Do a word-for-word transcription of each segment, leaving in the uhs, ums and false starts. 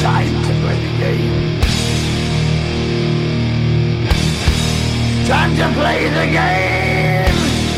Time to play the game. Time to play the game.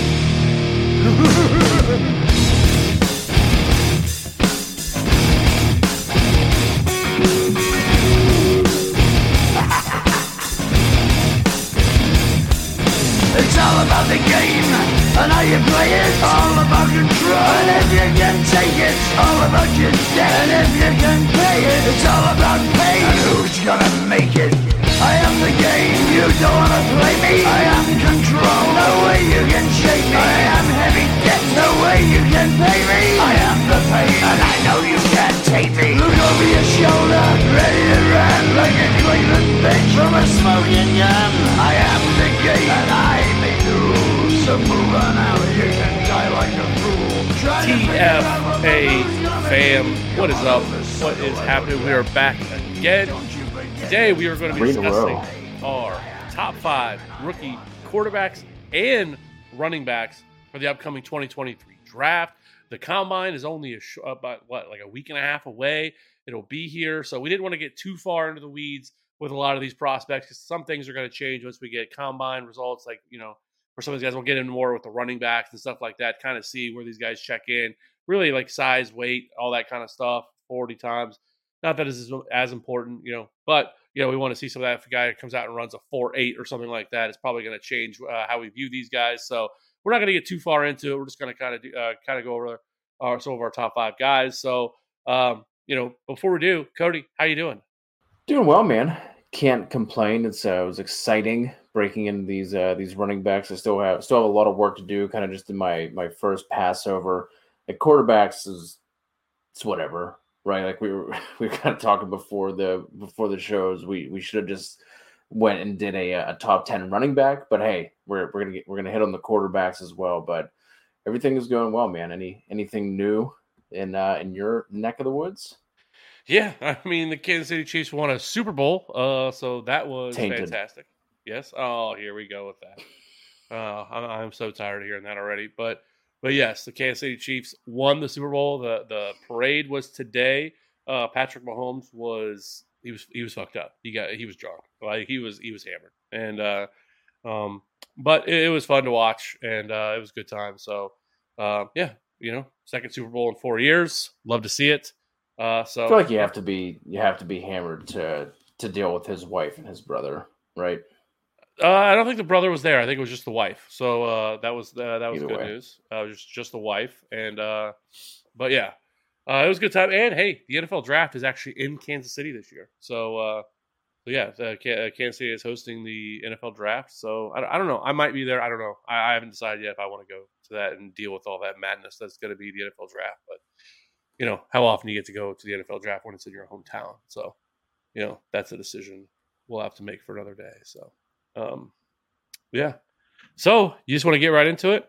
It's all about the game and how you play it. All about control, and if you can take it, all about your debt. And if you can pay it, it's all about pay. And who's gonna make it? I am the game, you don't wanna play me. I am control, no way you can shake me. I am heavy debt, no way you can pay me. I am the pain, and I know you can't take me. Look over your shoulder, ready to run like a Cleveland bitch from a smoking gun. I am the game, and I make the rules. So move on out, you can die like a fool. Try T F A fam, what is up? What is happening? We are back again. Today we are going to be discussing our top five rookie quarterbacks and running backs for the upcoming twenty twenty-three draft. The combine is only a sh- about what, like a week and a half away. It'll be here, so we didn't want to get too far into the weeds with a lot of these prospects because some things are going to change once we get combine results. Like, you know, for some of these guys, we'll get in more with the running backs and stuff like that. Kind of see where these guys check in, really like size, weight, all that kind of stuff. forty times. Not that it's as important, you know, but, you know, we want to see some of that. If a guy comes out and runs a four eight or something like that, it's probably going to change uh, how we view these guys. So we're not going to get too far into it. We're just going to kind of uh, kind of go over our, some of our top five guys. So, um, you know, before we do, Cody, how you doing? Doing well, man. Can't complain. It's uh, it was exciting breaking into these uh, these running backs. I still have still have a lot of work to do. Kind of just in my my first pass over at quarterbacks is it's whatever. Right, like we were we were kind of talking before the before the shows. We we should have just went and did a a top ten running back. But hey, we're we're gonna get we're gonna hit on the quarterbacks as well. But everything is going well, man. Any anything new in uh, in your neck of the woods? Yeah, I mean the Kansas City Chiefs won a Super Bowl, uh, so that was Tainted. fantastic. Yes. Oh, here we go with that. Uh, I'm, I'm so tired of hearing that already, but. But yes, the Kansas City Chiefs won the Super Bowl. The the parade was today. Uh, Patrick Mahomes was he was he was fucked up. He got he was drunk. Like he was he was hammered. And uh, um, but it, it was fun to watch, and uh, it was a good time. So uh, yeah, you know, second Super Bowl in four years. Love to see it. Uh, so I feel like you have to be you have to be hammered to to deal with his wife and his brother, right? Uh, I don't think the brother was there. I think it was just the wife. So uh, that was uh, that was Either good way. news. Uh, it was just just the wife, and uh, but yeah, uh, it was a good time. And hey, the N F L draft is actually in Kansas City this year. So, uh, so yeah, uh, Kansas City is hosting the N F L draft. So I, I don't know. I might be there. I don't know. I, I haven't decided yet if I want to go to that and deal with all that madness that's going to be the N F L draft. But you know, how often you get to go to the N F L draft when it's in your hometown? So you know, that's a decision we'll have to make for another day. So. Um, yeah. So you just want to get right into it?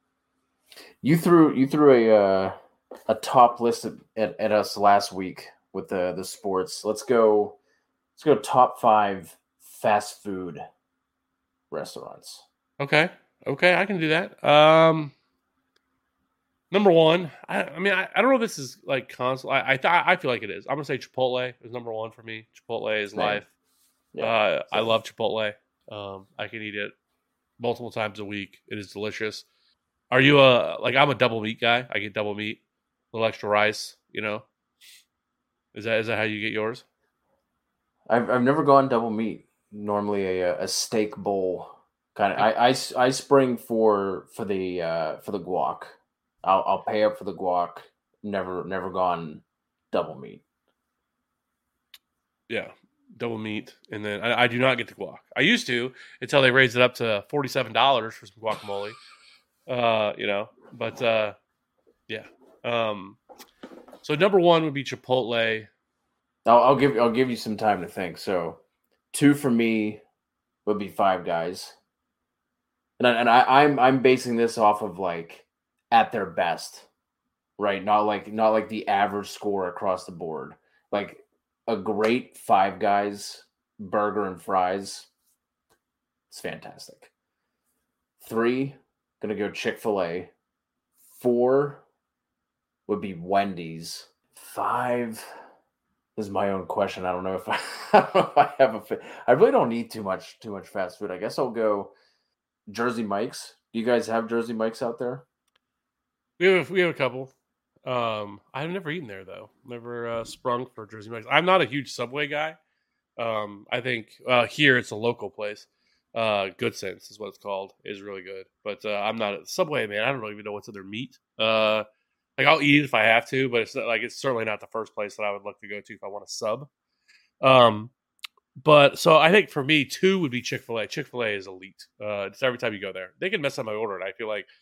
You threw you threw a uh, a top list at, at, at us last week with the the sports. Let's go. Let's go top five fast food restaurants. Okay. Okay, I can do that. Um, number one. I, I mean, I, I don't know if this is like constant. I I, th- I feel like it is. I'm gonna say Chipotle is number one for me. Chipotle is Same. life. Yeah, uh, I same. love Chipotle. Um, I can eat it multiple times a week. It is delicious. Are you a like? I'm a double meat guy. I get double meat, a little extra rice. You know, is that is that how you get yours? I've I've never gone double meat. Normally a a steak bowl kind of. I, I, I spring for for the uh, for the guac. I'll I'll pay up for the guac. Never never gone double meat. Yeah. Double meat, and then I, I do not get the guac. I used to until they raised it up to forty-seven dollars for some guacamole. Uh, you know, but uh, yeah. Um, so number one would be Chipotle. I'll, I'll give I'll give you some time to think. So, two for me would be Five Guys, and I, and I, I'm I'm basing this off of like at their best, right? Not like not like the average score across the board. Like a great Five Guys burger and fries. It's fantastic. Three, gonna go Chick-fil-A. Four would be Wendy's. Five, this is my own question. I don't know if I, I don't know if I have a. Fa- I really don't need too much too much fast food. I guess I'll go Jersey Mike's. Do you guys have Jersey Mike's out there? We have we have a couple. Um, I've never eaten there though. Never uh, sprung for Jersey Mike's. I'm not a huge Subway guy. Um, I think uh, here it's a local place. Uh, Good Sense is what it's called. Is really good, but uh, I'm not at Subway, man. I don't really even know what's in their meat. Uh, like I'll eat it if I have to, but it's not, like it's certainly not the first place that I would look to go to if I want a sub. Um, but so I think for me, two would be Chick-fil-A. Chick-fil-A is elite. Uh, it's every time you go there, they can mess up my order, and I feel like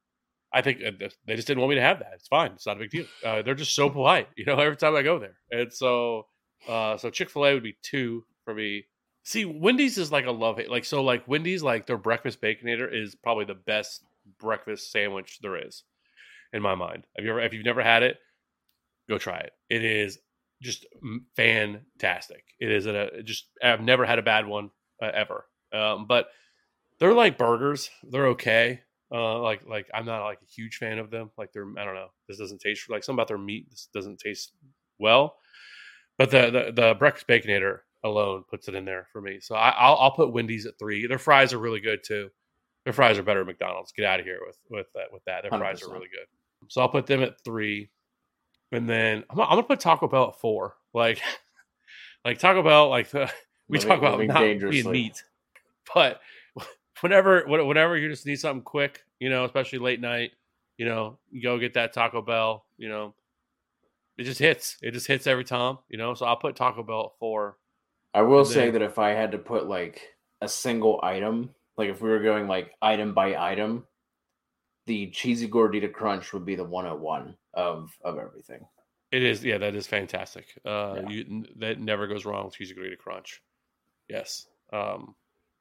I think they just didn't want me to have that. It's fine. It's not a big deal. Uh, they're just so polite, you know. Every time I go there, and so uh, so Chick-fil-A would be two for me. See, Wendy's is like a love hate. Like, so like Wendy's, like their breakfast Baconator is probably the best breakfast sandwich there is in my mind. Have you ever, if you've never had it, go try it. It is just fantastic. It is a, just, I've never had a bad one uh, ever. Um, but they're like burgers. They're okay. Uh, like, like I'm not like a huge fan of them. Like they're, I don't know. This doesn't taste like something about their meat. This doesn't taste well, but the, the, the breakfast Baconator alone puts it in there for me. So I, I'll I'll put Wendy's at three. Their fries are really good too. Their fries are better at McDonald's. Get out of here with with that. With that, their fries one hundred percent are really good. So I'll put them at three, and then I'm, I'm gonna put Taco Bell at four. Like, like Taco Bell. Like the, we living, talk about not being meat, but whenever whenever you just need something quick, you know, especially late night, you know, you go get that Taco Bell. You know, it just hits. It just hits every time. You know, so I'll put Taco Bell at four. I will say that if I had to put like a single item, like if we were going like item by item, the cheesy gordita crunch would be the one oh one of of everything. It is, yeah, that is fantastic. Uh, yeah. you, that never goes wrong with cheesy gordita crunch. Yes. Um,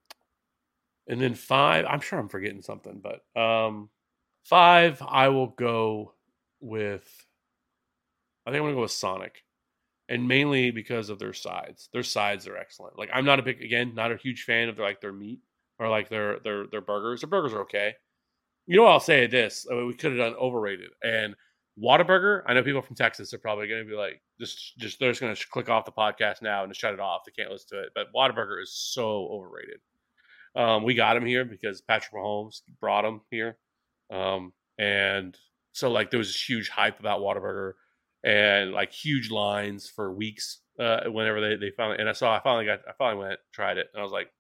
and then five, I'm sure I'm forgetting something, but um, five, I will go with. I think I'm gonna go with Sonic. And mainly because of their sides. Their sides are excellent. Like I'm not a big, again, not a huge fan of their like their meat or like their their their burgers. Their burgers are okay. You know what I'll say this? I mean, we could have done overrated. And Whataburger, I know people from Texas are probably going to be like, just just they're just going to click off the podcast now and just shut it off. They can't listen to it. But Whataburger is so overrated. Um, we got him here because Patrick Mahomes brought him here, um, and so like there was this huge hype about Whataburger. And like huge lines for weeks uh, whenever they, they finally, and I saw, I finally got, I finally went, tried it. And I was like,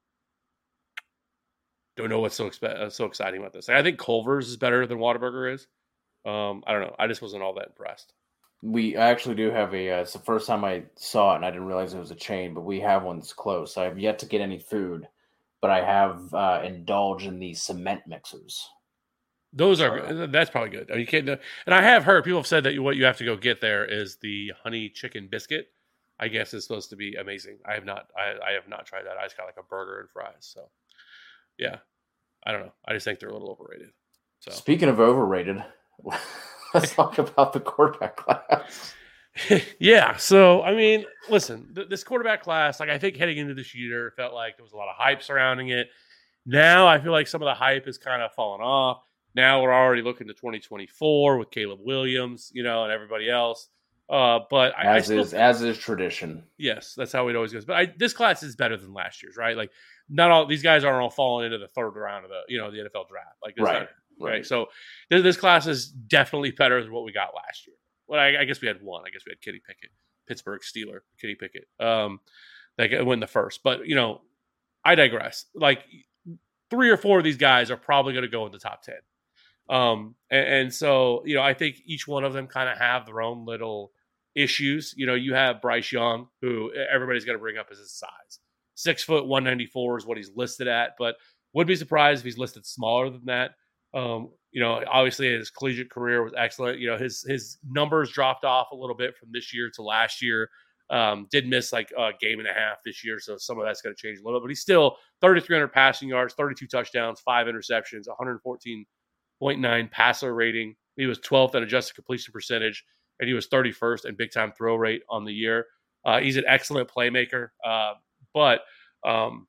don't know what's so expe- uh, so exciting about this. Like, I think Culver's is better than Whataburger is. Um, I don't know. I just wasn't all that impressed. We actually do have a, uh, it's the first time I saw it and I didn't realize it was a chain, but we have one that's close. I have yet to get any food, but I have uh, indulged in the cement mixers. Those are good. That's probably good. I mean, you can't, and I have heard people have said that what you have to go get there is the honey chicken biscuit. I guess it's supposed to be amazing. I have not. I, I have not tried that. I just got like a burger and fries. So, yeah, I don't know. I just think they're a little overrated. So speaking of overrated, let's talk about the quarterback class. Yeah. So I mean, listen, th- this quarterback class, like I think heading into this year, felt like there was a lot of hype surrounding it. Now I feel like some of the hype has kind of fallen off. Now we're already looking to twenty twenty-four with Caleb Williams, you know, and everybody else. Uh, but I, as I still is think, as is tradition. Yes, that's how it always goes. But I, this class is better than last year's, right? Like, not all these guys aren't all falling into the third round of the, you know, the N F L draft. Like, right, not, right, right. So this, this class is definitely better than what we got last year. Well, I, I guess we had one. I guess we had Kenny Pickett, Pittsburgh Steeler, Kenny Pickett. Um, that win the first. But you know, I digress. Like, three or four of these guys are probably going to go in the top ten. Um, and, and so, you know, I think each one of them kind of have their own little issues. You know, you have Bryce Young, who everybody's going to bring up as his size. Six foot, one ninety-four is what he's listed at, but would be surprised if he's listed smaller than that. Um, you know, obviously his collegiate career was excellent. You know, his, his numbers dropped off a little bit from this year to last year. Um, did miss like a game and a half this year, so some of that's going to change a little bit, but he's still thirty-three hundred passing yards, thirty-two touchdowns, five interceptions, one fourteen point nine passer rating. He was twelfth in adjusted completion percentage, and he was thirty-first in big time throw rate on the year. Uh, he's an excellent playmaker, uh, but um,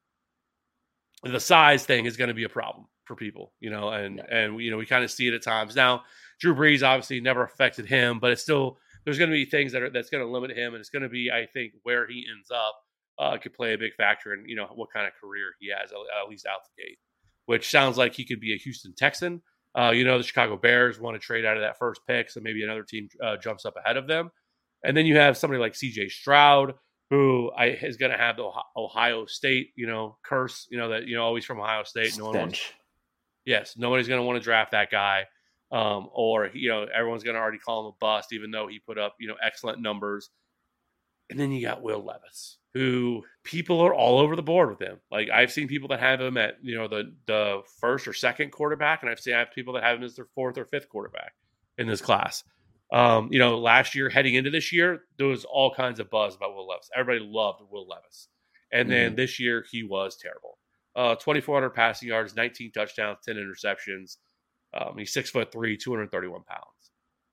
the size thing is going to be a problem for people, you know, and, yeah. and you know, we kind of see it at times. Now, Drew Brees obviously never affected him, but it's still there's going to be things that are that's going to limit him, and it's going to be, I think, where he ends up uh, could play a big factor in, you know, what kind of career he has, at least out the gate, which sounds like he could be a Houston Texan. Uh, you know, the Chicago Bears want to trade out of that first pick, so maybe another team uh, jumps up ahead of them. And then you have somebody like C J Stroud, who I, is going to have the Ohio State, you know, curse, you know, that, you know, always from Ohio State. No one wants, yes, nobody's going to want to draft that guy. Um, or, you know, everyone's going to already call him a bust, even though he put up, you know, excellent numbers. And then you got Will Levis, who people are all over the board with him. Like, I've seen people that have him at, you know, the the first or second quarterback, and I've seen I have people that have him as their fourth or fifth quarterback in this class. Um, you know, last year, heading into this year, there was all kinds of buzz about Will Levis. Everybody loved Will Levis. And then mm-hmm. this year, he was terrible. Uh, twenty-four hundred passing yards, nineteen touchdowns, ten interceptions. Um, he's six foot three, two hundred thirty-one pounds.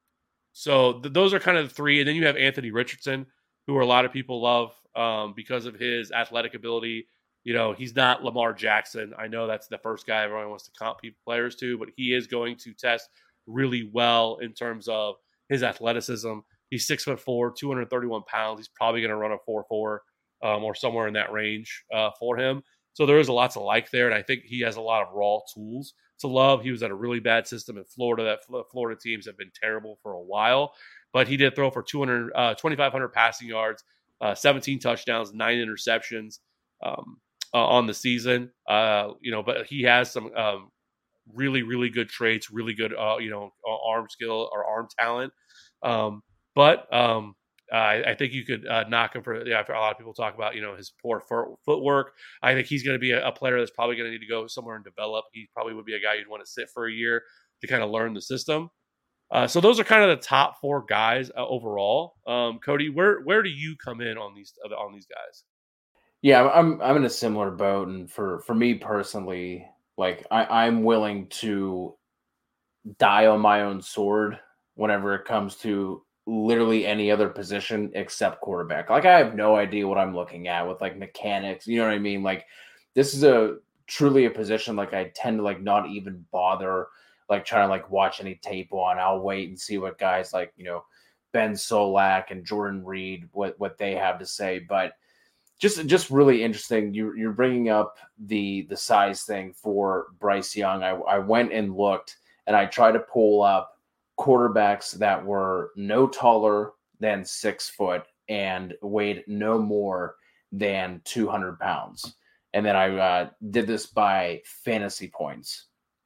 So th- those are kind of the three. And then you have Anthony Richardson, who a lot of people love um, because of his athletic ability. You know, he's not Lamar Jackson. I know that's the first guy everyone wants to comp people, players to, but he is going to test really well in terms of his athleticism. He's six foot four, two hundred thirty-one pounds. He's probably going to run a four four um, or somewhere in that range uh, for him. So there is a lot to like there, and I think he has a lot of raw tools to love. He was at a really bad system in Florida. That Florida teams have been terrible for a while, but he did throw for two hundred, uh, twenty-five hundred passing yards, uh, seventeen touchdowns, nine interceptions um, uh, on the season. Uh, you know, but he has some um, really, really good traits, really good, uh, you know, arm skill or arm talent. Um, but um, I, I think you could uh, knock him for, yeah, for a lot of people talk about, you know, his poor footwork. I think he's going to be a, a player that's probably going to need to go somewhere and develop. He probably would be a guy you'd want to sit for a year to kind of learn the system. Uh, so those are kind of the top four guys uh, overall. Um, Cody, where where do you come in on these on these guys? Yeah, I'm I'm in a similar boat, and for for me personally, like I, I'm willing to die on my own sword whenever it comes to literally any other position except quarterback. Like, I have no idea what I'm looking at with like mechanics. You know what I mean? Like, this is a truly a position like I tend to like not even bother like trying to like watch any tape on. I'll wait and see what guys like, you know, Ben Solak and Jordan Reed, what, what they have to say. But just, just really interesting. You, you're bringing up the, the size thing for Bryce Young. I, I went and looked and I tried to pull up quarterbacks that were no taller than six foot and weighed no more than two hundred pounds. And then I uh, did this by fantasy points.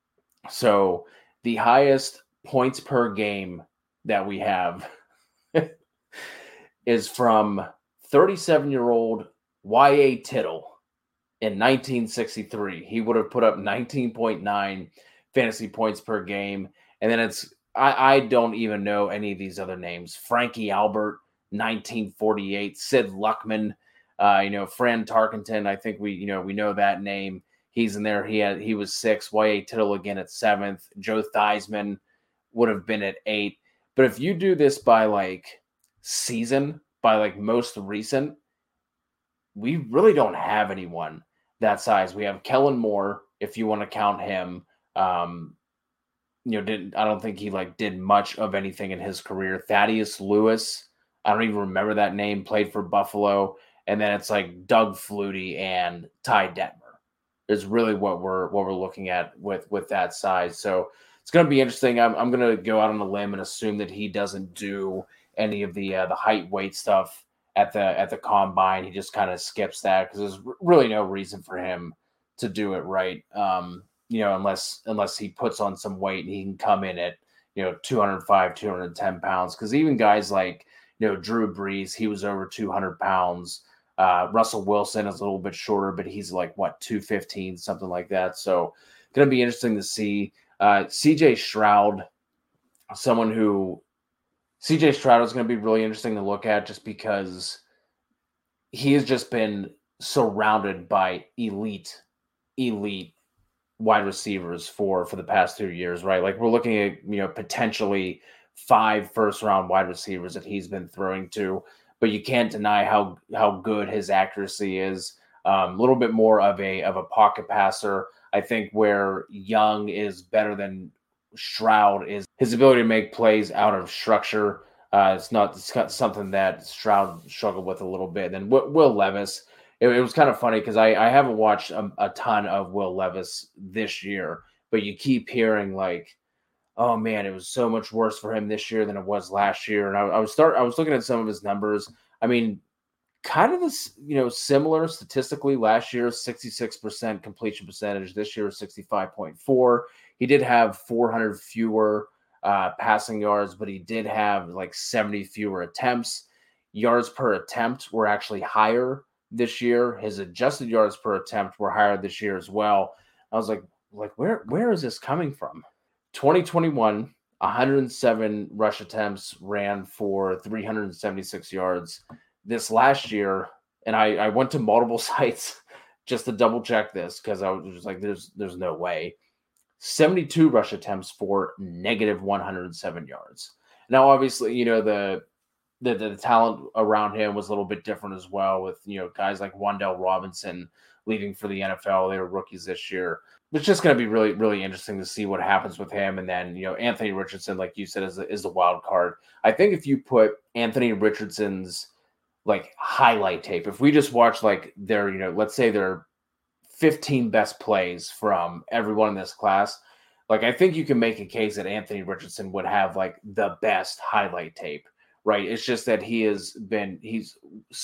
So the highest points per game that we have is from thirty-seven-year-old Y A Tittle in nineteen sixty-three. He would have put up nineteen point nine fantasy points per game. And then it's, I, I don't even know any of these other names. Frankie Albert, nineteen forty-eight. Sid Luckman, uh, you know, Fran Tarkenton. I think we, you know, we know that name. He's in there. He had, he was six. Y A Tittle again at seventh. Joe Theismann would have been at eight. But if you do this by like season, by like most recent, we really don't have anyone that size. We have Kellen Moore, if you want to count him. Um, you know, didn't I don't think he like did much of anything in his career. Thaddeus Lewis, I don't even remember that name, played for Buffalo. And then it's like Doug Flutie and Ty Detmer is really what we're what we're looking at with with that size. So it's going to be interesting. I'm I'm going to go out on a limb and assume that he doesn't do any of the uh, the height weight stuff at the at the combine. He just kind of skips that because there's really no reason for him to do it, right? Um, you know, unless unless he puts on some weight and he can come in at, you know, two hundred five, two hundred ten pounds. Because even guys like, you know, Drew Brees, he was over two hundred pounds. Uh, Russell Wilson is a little bit shorter, but he's like, what, two fifteen, something like that. So going to be interesting to see. Uh, C J Stroud, someone who C J Stroud is going to be really interesting to look at just because he has just been surrounded by elite, elite wide receivers for, for the past two years, right? Like we're looking at, you know, potentially five first round wide receivers that he's been throwing to, but you can't deny how, how good his accuracy is. Um, a little bit more of a, of a pocket passer. I think where Young is better than Stroud is his ability to make plays out of structure. Uh, it's not it's got something that Stroud struggled with a little bit. And then Will, Will Levis, it, it was kind of funny because I, I haven't watched a, a ton of Will Levis this year, but you keep hearing like, oh man, it was so much worse for him this year than it was last year. And I, I was start I was looking at some of his numbers. I mean, kind of this, you know, similar statistically. Last year, sixty-six percent completion percentage. This year, sixty-five point four. He did have four hundred fewer uh, passing yards, but he did have like seventy fewer attempts. Yards per attempt were actually higher this year. His adjusted yards per attempt were higher this year as well. I was like, like where where is this coming from? twenty twenty-one, one hundred seven rush attempts, ran for three hundred seventy-six yards. This last year, and I, I went to multiple sites just to double check this because I was just like, there's there's no way. seventy-two rush attempts for negative one hundred seven yards. Now, obviously, you know, the, the the talent around him was a little bit different as well with, you know, guys like Wan'Dale Robinson leaving for the N F L. They were rookies this year. It's just going to be really, really interesting to see what happens with him. And then, you know, Anthony Richardson, like you said, is the, is the wild card. I think if you put Anthony Richardson's like highlight tape, if we just watch like their, you know, let's say their fifteen best plays from everyone in this class, like I think you can make a case that Anthony Richardson would have like the best highlight tape, right? It's just that he has been, he's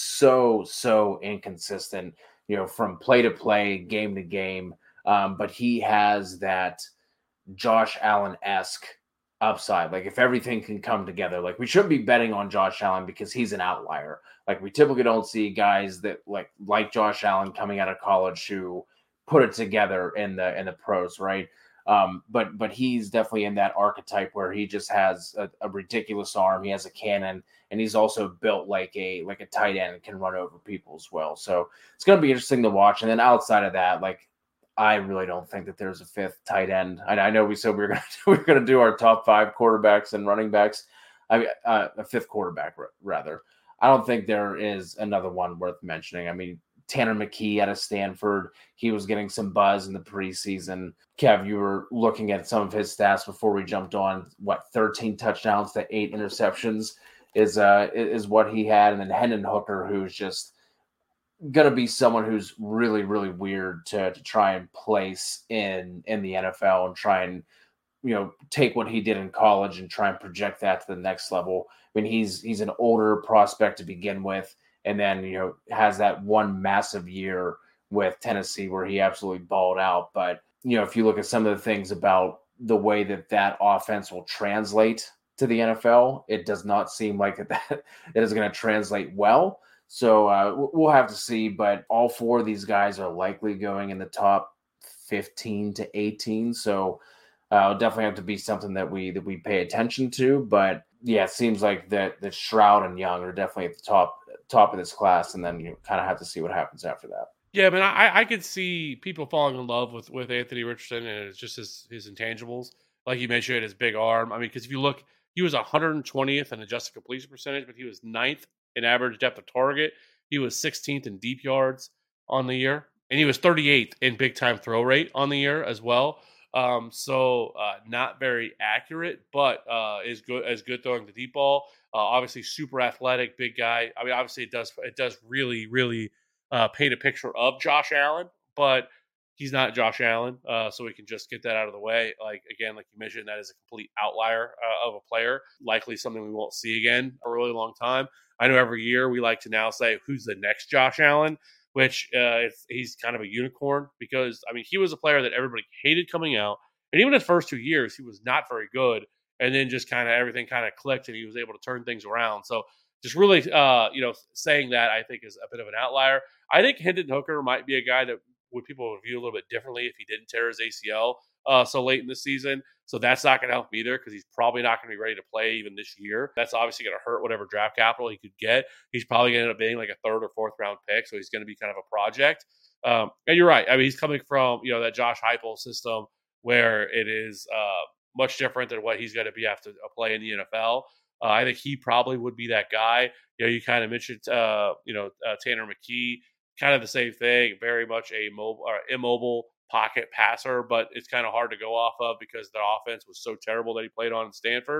so, so inconsistent, you know, from play to play, game to game. Um, but he has that Josh Allen-esque upside. Like if everything can come together, like we shouldn't be betting on Josh Allen because he's an outlier. Like we typically don't see guys that like like Josh Allen coming out of college who put it together in the in the pros, right? Um, but but he's definitely in that archetype where he just has a, a ridiculous arm. He has a cannon, and he's also built like a like a tight end and can run over people as well. So it's going to be interesting to watch. And then outside of that, like I really don't think that there's a fifth tight end. I, I know we said we were going to we were going to do our top five quarterbacks and running backs. I mean, uh, a fifth quarterback rather. I don't think there is another one worth mentioning. I mean, Tanner McKee out of Stanford, he was getting some buzz in the preseason. Kev, you were looking at some of his stats before we jumped on. What, thirteen touchdowns to eight interceptions is uh is what he had, and then Hendon Hooker, who's just going to be someone who's really, really weird to, to try and place in, in the N F L and try and, you know, take what he did in college and try and project that to the next level. I mean, he's, he's an older prospect to begin with, and then, you know, has that one massive year with Tennessee where he absolutely balled out. But, you know, if you look at some of the things about the way that that offense will translate to the N F L, it does not seem like that it is going to translate well. So uh, we'll have to see, but all four of these guys are likely going in the top fifteen to eighteen. So uh, it'll definitely have to be something that we that we pay attention to. But yeah, it seems like that that Stroud and Young are definitely at the top top of this class, and then you kind of have to see what happens after that. Yeah, I mean, I, I could see people falling in love with, with Anthony Richardson, and it's just his, his intangibles. Like you mentioned, his big arm. I mean, because if you look, he was one hundred twentieth in adjusted completion percentage, but he was ninth in average depth of target. He was sixteenth in deep yards on the year, and he was thirty-eighth in big time throw rate on the year as well. Um, so uh, not very accurate, but uh, is good as good throwing the deep ball. Uh, obviously, super athletic, big guy. I mean, obviously, it does it does really really uh, paint a picture of Josh Allen, but he's not Josh Allen, uh, so we can just get that out of the way. Like again, like you mentioned, that is a complete outlier uh, of a player, likely something we won't see again for a really long time. I know every year we like to now say who's the next Josh Allen, which uh, it's, he's kind of a unicorn because, I mean, he was a player that everybody hated coming out. And even his first two years, he was not very good. And then just kind of everything kind of clicked and he was able to turn things around. So just really, uh, you know, saying that I think is a bit of an outlier. I think Hendon Hooker might be a guy that would people would view a little bit differently if he didn't tear his A C L uh, so late in the season. So that's not going to help him either because he's probably not going to be ready to play even this year. That's obviously going to hurt whatever draft capital he could get. He's probably going to end up being like a third or fourth round pick, so he's going to be kind of a project. Um, and you're right. I mean, he's coming from, you know, that Josh Heupel system where it is uh, much different than what he's going to be after a play in the N F L. Uh, I think he probably would be that guy. You know, you kind of mentioned, uh, you know, uh, Tanner McKee, kind of the same thing, very much a mobile or immobile pocket passer, but it's kind of hard to go off of because the offense was so terrible that he played on in Stanford.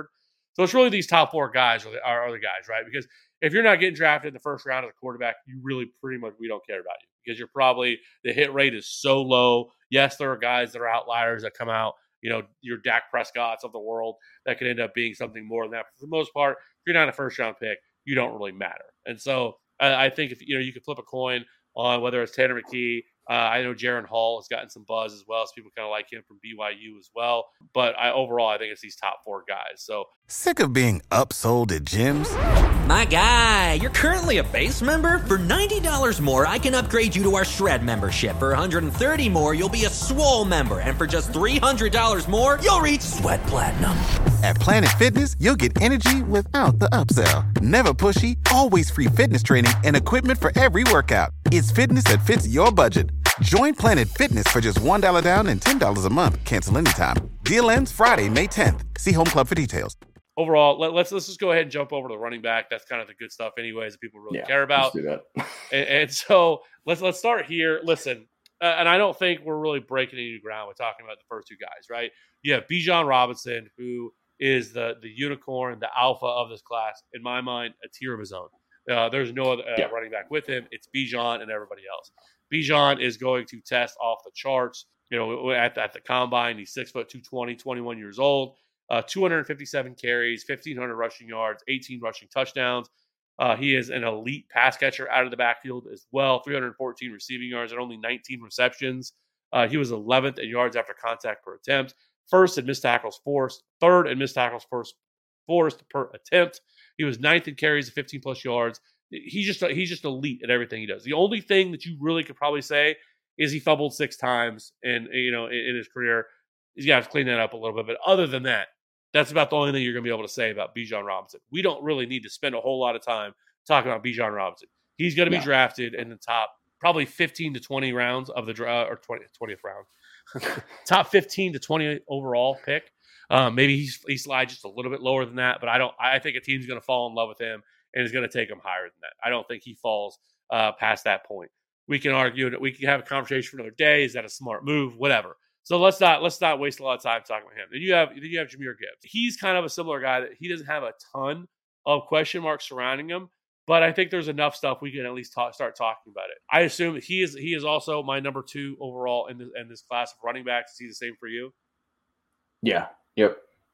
So it's really these top four guys are the, are, are the guys, right? Because if you're not getting drafted in the first round as a quarterback, you really pretty much, we don't care about you because you're probably, the hit rate is so low. Yes, there are guys that are outliers that come out, you know, your Dak Prescotts of the world that could end up being something more than that. But for the most part, if you're not a first round pick, you don't really matter. And so I, I think if, you know, you could flip a coin on whether it's Tanner McKee. Uh, I know Jaron Hall has gotten some buzz as well, so people kind of like him from B Y U as well. But I overall, I think it's these top four guys. So sick of being upsold at gyms? My guy, you're currently a base member. For ninety dollars more, I can upgrade you to our Shred membership. For one hundred thirty dollars more, you'll be a Swole member. And for just three hundred dollars more, you'll reach Sweat Platinum. At Planet Fitness, you'll get energy without the upsell. Never pushy, always free fitness training and equipment for every workout. It's fitness that fits your budget. Join Planet Fitness for just one dollar down and ten dollars a month. Cancel anytime. Deal ends Friday, May tenth. See Home Club for details. Overall, let, let's let's just go ahead and jump over to the running back. That's kind of the good stuff, anyways, that people really yeah, care about. Let's do that. and, and so let's let's start here. Listen, uh, and I don't think we're really breaking any new ground with talking about the first two guys, right? You have Bijan Robinson, who is the the unicorn, the alpha of this class. In my mind, a tier of his own. Uh, there's no other uh, yeah. running back with him. It's Bijan and everybody else. Bijan is going to test off the charts. You know, at, at the combine, he's six foot two twenty, twenty-one years old, uh, two hundred fifty-seven carries, fifteen hundred rushing yards, eighteen rushing touchdowns. Uh, he is an elite pass catcher out of the backfield as well, three hundred fourteen receiving yards and only nineteen receptions. Uh, he was eleventh in yards after contact per attempt, first in missed tackles forced, third in missed tackles forced, forced per attempt. He was ninth in carries of fifteen plus yards. He's just he's just elite at everything he does. The only thing that you really could probably say is he fumbled six times in you know in, in his career. He's got to clean that up a little bit. But other than that, that's about the only thing you're going to be able to say about Bijan Robinson. We don't really need to spend a whole lot of time talking about Bijan Robinson. He's going to be yeah. drafted in the top probably fifteen to twenty rounds of the draft, or twenty, twentieth round, top fifteen to twenty overall pick. Um, maybe he's, he slides just a little bit lower than that, but I don't. I think a team's going to fall in love with him and is going to take him higher than that. I don't think he falls uh, past that point. We can argue that we can have a conversation for another day. Is that a smart move? Whatever. So let's not let's not waste a lot of time talking about him. Then you have then you have Jahmyr Gibbs. He's kind of a similar guy that he doesn't have a ton of question marks surrounding him, but I think there's enough stuff we can at least talk, start talking about it. I assume he is he is also my number two overall in this in this class of running backs. Is he the same for you? Yeah. Yep.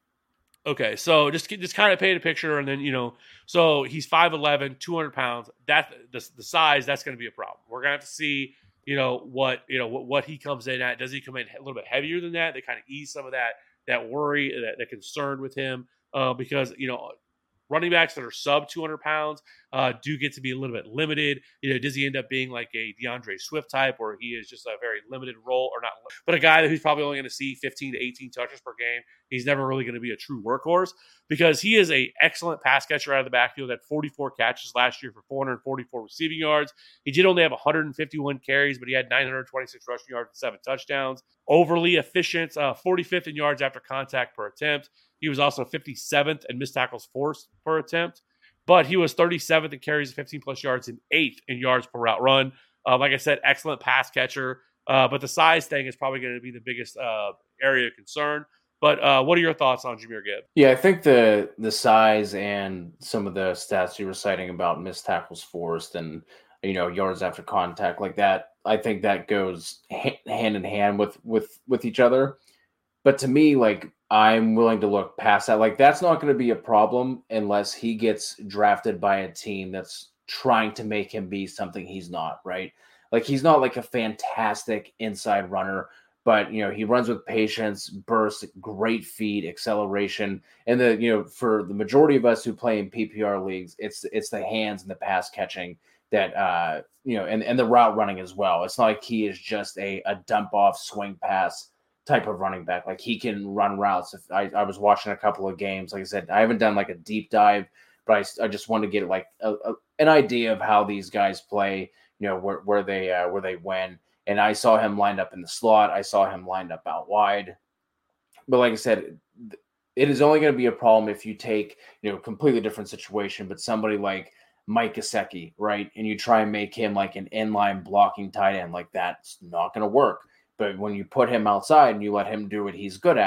Okay, so just just kind of paint a picture, and then you know, so he's five eleven, two hundred pounds. That the, the size that's going to be a problem. We're going to have to see, you know, what you know what, what he comes in at. Does he come in a little bit heavier than that? They kind of ease some of that that worry, that, that concern with him, uh, because you know, running backs that are sub two hundred pounds uh, do get to be a little bit limited. You know, does he end up being like a DeAndre Swift type, where he is just a very limited role, or not? But a guy who's probably only going to see fifteen to eighteen touches per game. He's never really going to be a true workhorse because he is a excellent pass catcher out of the backfield. Had forty-four catches last year for four hundred forty-four receiving yards. He did only have one hundred fifty-one carries, but he had nine hundred twenty-six rushing yards and seven touchdowns. Overly efficient, uh, forty-fifth in yards after contact per attempt. He was also fifty-seventh in missed tackles forced per attempt, but he was thirty-seventh in carries of fifteen plus yards and eighth in yards per route run. Uh, like I said, excellent pass catcher, uh, but the size thing is probably going to be the biggest uh, area of concern. But uh, what are your thoughts on Jahmyr Gibbs? Yeah, I think the the size and some of the stats you were citing about missed tackles forced and you know yards after contact like that, I think that goes ha- hand in hand with with with each other. But to me, like, I'm willing to look past that. Like, that's not going to be a problem unless he gets drafted by a team that's trying to make him be something he's not, right? Like, he's not like a fantastic inside runner, but, you know, he runs with patience, burst, great feet, acceleration. And the, you know, for the majority of us who play in P P R leagues, it's it's the hands and the pass catching that, uh, you know, and, and the route running as well. It's not like he is just a, a dump off swing pass type of running back. Like, he can run routes. If I, I was watching a couple of games, like I said, I haven't done like a deep dive, but I, I just wanted to get like a, a, an idea of how these guys play, you know, where, where they, uh, where they win. And I saw him lined up in the slot. I saw him lined up out wide. But like I said, it is only going to be a problem if you take, you know, completely different situation, but somebody like Mike Gesicki, right? And you try and make him like an inline blocking tight end, like that's not going to work. But when you put him outside and you let him do what he's good at,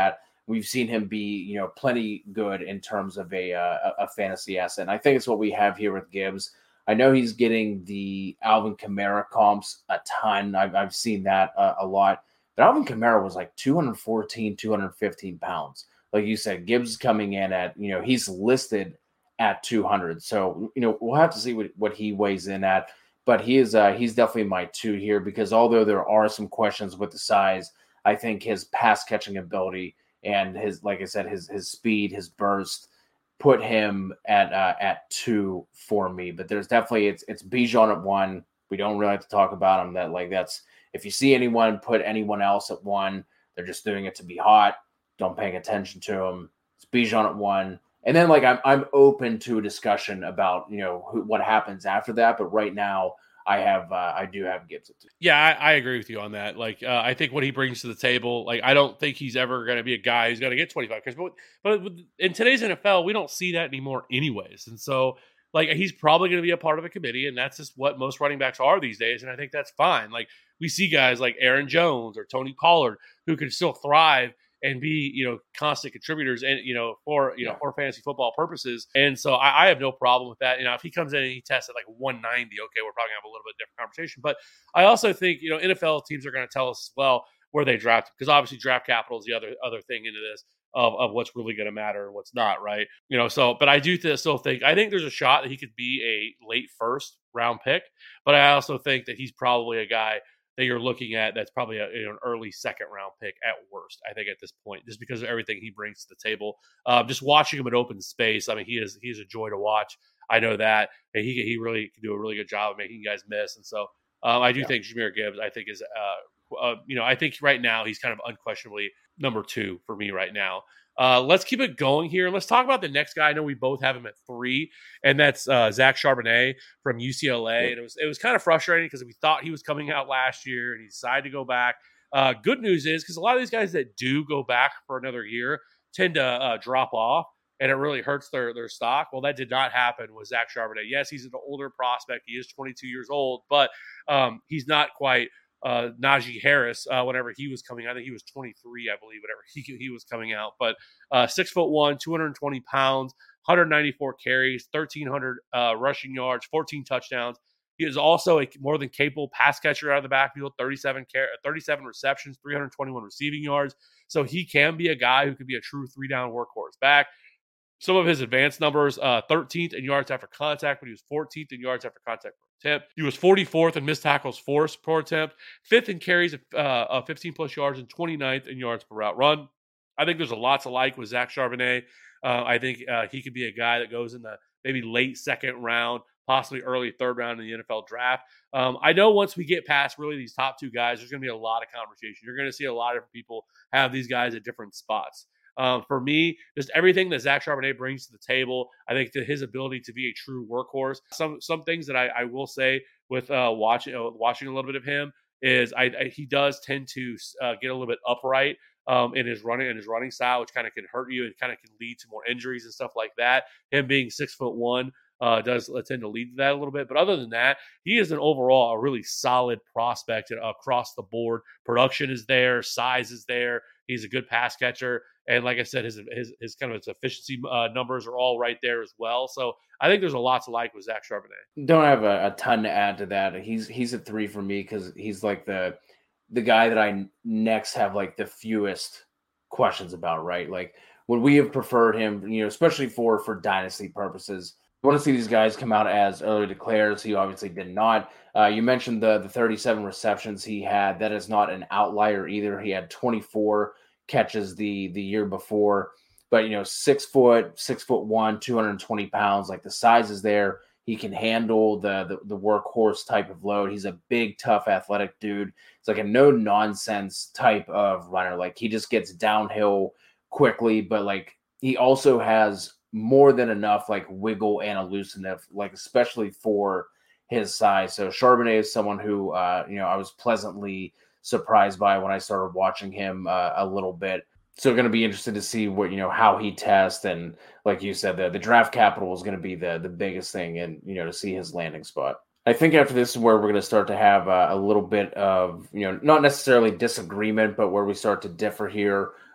we've seen him be, you know, plenty good in terms of a uh, a fantasy asset. And I think it's what we have here with Gibbs. I know he's getting the Alvin Kamara comps a ton. I've, I've seen that uh, a lot. But Alvin Kamara was like two fourteen, two fifteen pounds. Like you said, Gibbs coming in at, you know, he's listed at two hundred. So, you know, we'll have to see what, what he weighs in at. But he is uh, he's definitely my two here, because although there are some questions with the size, I think his pass catching ability and his, like I said, his his speed, his burst, put him at uh, at two for me. But there's definitely it's it's Bijan at one. We don't really have to talk about him. That like that's if you see anyone put anyone else at one, they're just doing it to be hot. Don't paying attention to him. It's Bijan at one. And then, like, I'm I'm open to a discussion about, you know, who, what happens after that. But right now, I have uh, I do have Gibbs. Yeah, I, I agree with you on that. Like, uh, I think what he brings to the table, like, I don't think he's ever going to be a guy who's going to get twenty-five carries. But, but with, in today's N F L, we don't see that anymore anyways. And so, like, he's probably going to be a part of a committee, and that's just what most running backs are these days. And I think that's fine. Like, we see guys like Aaron Jones or Tony Pollard who can still thrive and be, you know, constant contributors and, you know, for, you know, for fantasy football purposes. And so I, I have no problem with that. You know, if he comes in and he tests at like one ninety, okay, we're probably gonna have a little bit different conversation. But I also think, you know, N F L teams are going to tell us as well where they draft, because obviously draft capital is the other, other thing into this of, of what's really going to matter and what's not, right? You know, so, but I do th- still think, I think there's a shot that he could be a late first round pick, but I also think that he's probably a guy that you're looking at that's probably a, you know, an early second round pick at worst, I think, at this point, just because of everything he brings to the table. Um, just watching him in open space, I mean, he is he's a joy to watch. I know that. And he he really can do a really good job of making guys miss. And so um, I do yeah. think Jahmyr Gibbs, I think, is, uh, uh, you know, I think right now he's kind of unquestionably number two for me right now. Uh, let's keep it going here. Let's talk about the next guy. I know we both have him at three, and that's uh, Zach Charbonnet from U C L A. And it was it was kind of frustrating because we thought he was coming out last year, and he decided to go back. Uh, good news is, because a lot of these guys that do go back for another year tend to uh, drop off, and it really hurts their their stock. Well, that did not happen with Zach Charbonnet. Yes, he's an older prospect. He is twenty-two years old, but um, he's not quite Uh, Najee Harris, uh, whenever he was coming, I think he was twenty-three, I believe, whenever he he was coming out. But uh, six foot one, two hundred twenty pounds, one hundred ninety-four carries, thirteen hundred uh, rushing yards, fourteen touchdowns. He is also a more than capable pass catcher out of the backfield, thirty-seven, car- thirty-seven receptions, three hundred twenty-one receiving yards. So he can be a guy who could be a true three down workhorse back. Some of his advanced numbers, uh, thirteenth in yards after contact, but he was fourteenth in yards after contact per attempt. He was forty-fourth in missed tackles forced per attempt, fifth in carries of uh, fifteen plus yards, and twenty-ninth in yards per route run. I think there's a lot to like with Zach Charbonnet. Uh, I think uh, he could be a guy that goes in the maybe late second round, possibly early third round in the N F L draft. Um, I know once we get past really these top two guys, there's going to be a lot of conversation. You're going to see a lot of different people have these guys at different spots. Um, for me, just everything that Zach Charbonnet brings to the table, I think that his ability to be a true workhorse. Some some things that I, I will say with uh, watching uh, watching a little bit of him is I, I he does tend to uh, get a little bit upright um, in his running in his running style, which kind of can hurt you and kind of can lead to more injuries and stuff like that. Him being six foot one. Uh, does tend to lead to that a little bit. But other than that, he is an overall a really solid prospect across the board. Production is there. Size is there. He's a good pass catcher. And like I said, his his, his kind of his efficiency uh, numbers are all right there as well. So I think there's a lot to like with Zach Charbonnet. Don't have a, a ton to add to that. He's he's a three for me because he's like the the guy that I next have like the fewest questions about, right? Like, would we have preferred him, you know, especially for for dynasty purposes? I want to see these guys come out as early declares. He obviously did not. Uh, you mentioned the the thirty-seven receptions he had. That is not an outlier either. He had twenty-four catches the the year before. But, you know, six foot, six foot one, two hundred twenty pounds. Like, the size is there. He can handle the, the the workhorse type of load. He's a big, tough, athletic dude. It's like a no-nonsense type of runner. Like, he just gets downhill quickly, but, like, he also has more than enough like wiggle and elusiveness, like especially for his size. So Charbonnet is someone who, uh, you know, I was pleasantly surprised by when I started watching him uh, a little bit. So going to be interested to see what, you know, how he tests. And like you said, the, the draft capital is going to be the, the biggest thing, and, you know, to see his landing spot. I think after this is where we're going to start to have uh, a little bit of, you know, not necessarily disagreement, but where we start to differ here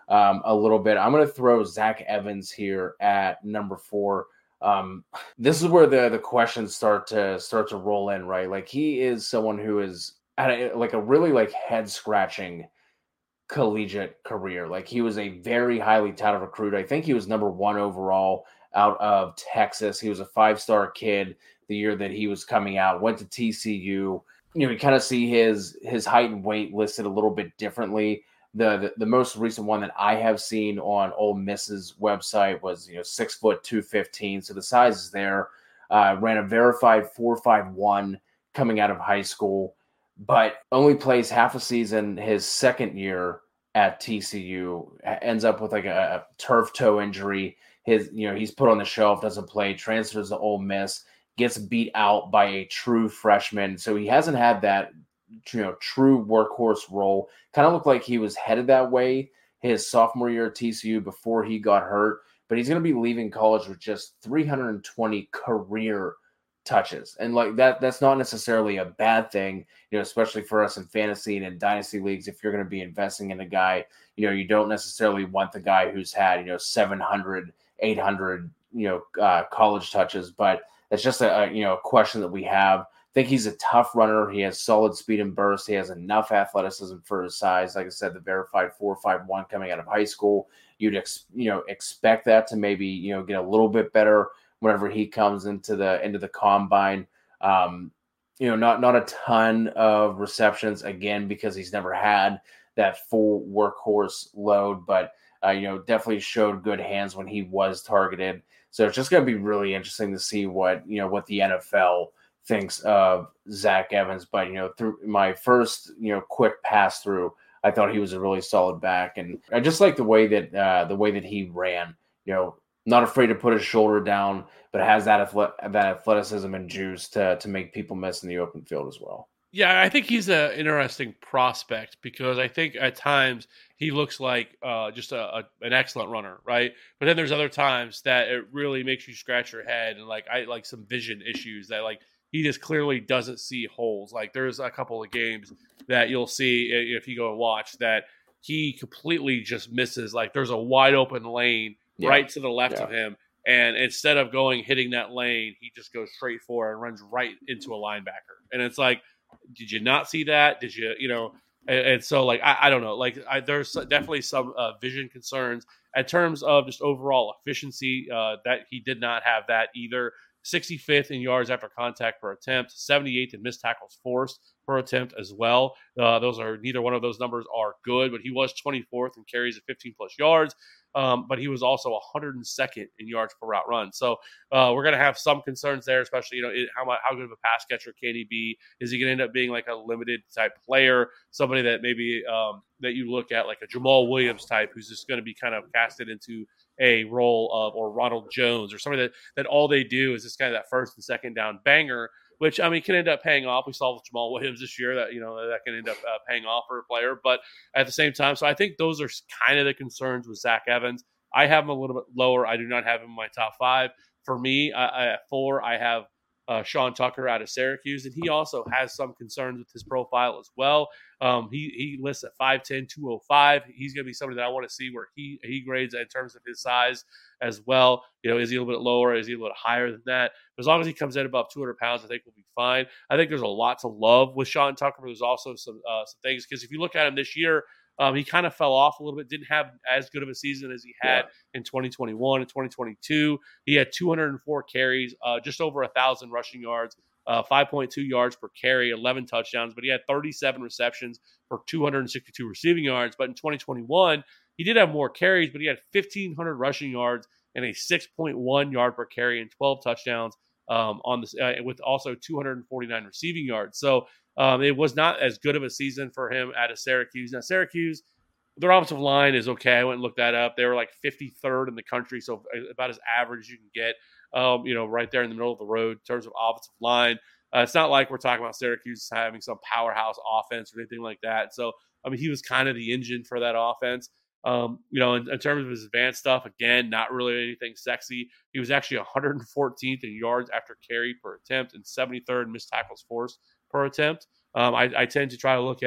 um, a little bit. I'm going to throw Zach Evans here at number four. Um, this is where the the questions start to start to roll in, right? Like he is someone who is at a, like a really like head scratching collegiate career. Like he was a very highly touted recruit. I think he was number one overall out of Texas. He was a five-star kid the year that he was coming out, went to T C U. You know, you kind of see his his height and weight listed a little bit differently. The, the the most recent one that I have seen on Ole Miss's website was, you know, six foot two fifteen. So the size is there. Uh, ran a verified four five one coming out of high school, but only plays half a season. His second year at T C U ends up with like a, a turf toe injury. His, you know, he's put on the shelf, doesn't play, transfers to Ole Miss, gets beat out by a true freshman. So he hasn't had that, you know, true workhorse role. Kind of looked like he was headed that way his sophomore year at T C U before he got hurt, but he's going to be leaving college with just three hundred twenty career touches. And like that, that's not necessarily a bad thing, you know, especially for us in fantasy and in dynasty leagues. If you're going to be investing in a guy, you know, you don't necessarily want the guy who's had, you know, seven hundred, eight hundred, you know, uh, college touches, but that's just a, a, you know, a question that we have. I think he's a tough runner. He has solid speed and burst. He has enough athleticism for his size. Like I said, the verified four five one coming out of high school, you'd ex, you know, expect that to maybe, you know, get a little bit better whenever he comes into the into the combine. Um, you know, not not a ton of receptions again because he's never had that full workhorse load, but uh, you know, definitely showed good hands when he was targeted. So it's just going to be really interesting to see what, you know, what the N F L thinks of Zach Evans. But, you know, through my first, you know, quick pass through, I thought he was a really solid back. And I just like the way that, uh, the way that he ran, you know, not afraid to put his shoulder down, but has that, athlete, that athleticism and juice to, to make people miss in the open field as well. Yeah, I think he's an interesting prospect because I think at times he looks like uh, just a, a an excellent runner, right? But then there's other times that it really makes you scratch your head and like I like some vision issues that like he just clearly doesn't see holes. Like there's a couple of games that you'll see if you go and watch that he completely just misses. Like there's a wide open lane yeah. right to the left yeah. of him. And instead of going, hitting that lane, he just goes straight for it and runs right into a linebacker. And it's like, did you not see that? Did you, you know, and, and so like, I, I don't know, like I, there's definitely some uh, vision concerns in terms of just overall efficiency uh, that he did not have that either. sixty-fifth in yards after contact per attempt, seventy-eighth in missed tackles forced per attempt as well. Uh, those are neither one of those numbers are good, but he was twenty-fourth in carries at fifteen plus yards. Um, but he was also one hundred second in yards per route run. So uh, we're going to have some concerns there, especially, you know, it, how much, how good of a pass catcher can he be? Is he going to end up being like a limited type player, somebody that maybe um, that you look at like a Jamal Williams type, who's just going to be kind of casted into a role of, or Ronald Jones or somebody that, that all they do is just kind of that first and second down banger, which, I mean, can end up paying off. We saw with Jamal Williams this year that, you know, that can end up uh, paying off for a player. But at the same time, so I think those are kind of the concerns with Zach Evans. I have him a little bit lower. I do not have him in my top five. For me, I, I, at four, I have uh, Sean Tucker out of Syracuse, and he also has some concerns with his profile as well. Um, he he lists at five ten, two oh five. He's going to be somebody that I want to see where he he grades in terms of his size as well. You know, is he a little bit lower? Is he a little bit higher than that? But as long as he comes in above two hundred pounds, I think we'll be fine. I think there's a lot to love with Sean Tucker, but there's also some uh, some things, because if you look at him this year, Um, he kind of fell off a little bit, didn't have as good of a season as he had yeah. in twenty twenty-one and twenty twenty-two. He had two hundred four carries, uh, just over one thousand rushing yards, uh, five point two yards per carry, eleven touchdowns, but he had thirty-seven receptions for two hundred sixty-two receiving yards. But in twenty twenty-one, he did have more carries, but he had fifteen hundred rushing yards and a six point one yard per carry and twelve touchdowns um, on this, uh, with also two hundred forty-nine receiving yards. So Um, it was not as good of a season for him out of Syracuse. Now, Syracuse, their offensive line is okay. I went and looked that up. They were like fifty-third in the country, so about as average as you can get, um, you know, right there in the middle of the road in terms of offensive line. Uh, it's not like we're talking about Syracuse having some powerhouse offense or anything like that. So, I mean, he was kind of the engine for that offense. Um, you know, in, in terms of his advanced stuff, again, not really anything sexy. He was actually one hundred fourteenth in yards after carry per attempt and seventy-third in missed tackles forced per attempt. Um, I, I tend to try to look at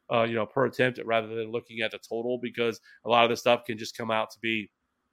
uh, you know, per attempt rather than looking at the total, because a lot of this stuff can just come out to be,